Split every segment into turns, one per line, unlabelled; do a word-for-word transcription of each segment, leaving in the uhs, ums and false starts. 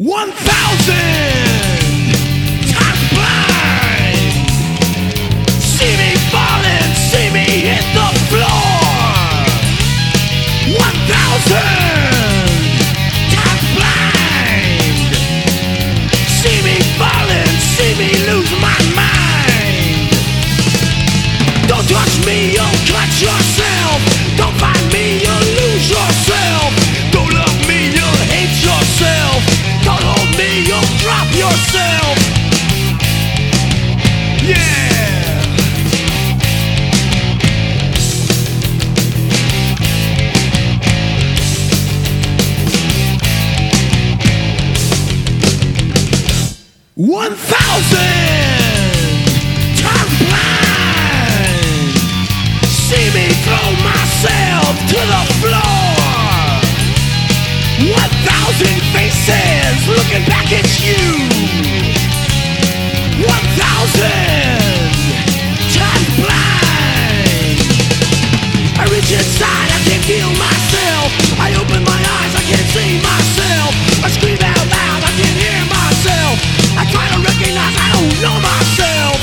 One thousand times blind. See me falling, see me hit the floor. One thousand times blind. See me falling, see me lose my mind. Don't touch me, you'll cut yourself. Don't find me, you'll lose yourself. Don't love me, you'll hate yourself. Don't hold me, you'll drop yourself. Yeah. One thousand times blind. See me throw myself to the floor. One thousand faces looking back at you. One thousand times blind. I reach inside, I can't feel myself. I open my eyes, I can't see myself. I scream out loud, I can't hear myself. I try to recognize, I don't know myself.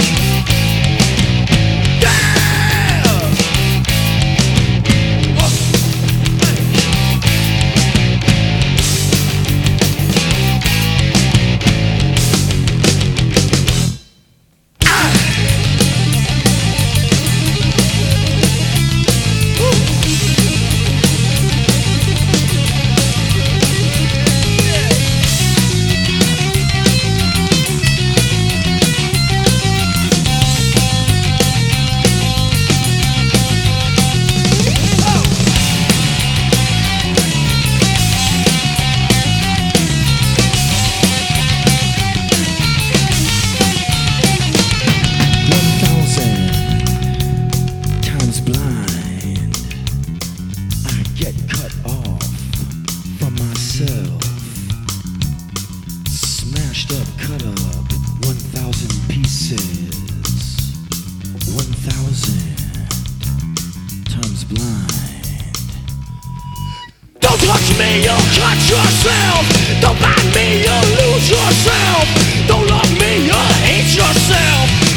Smashed up, cut up, one thousand pieces. One thousand times blind. Don't touch me, you'll cut yourself. Don't find me, you'll lose yourself. Don't love me, you'll hate yourself.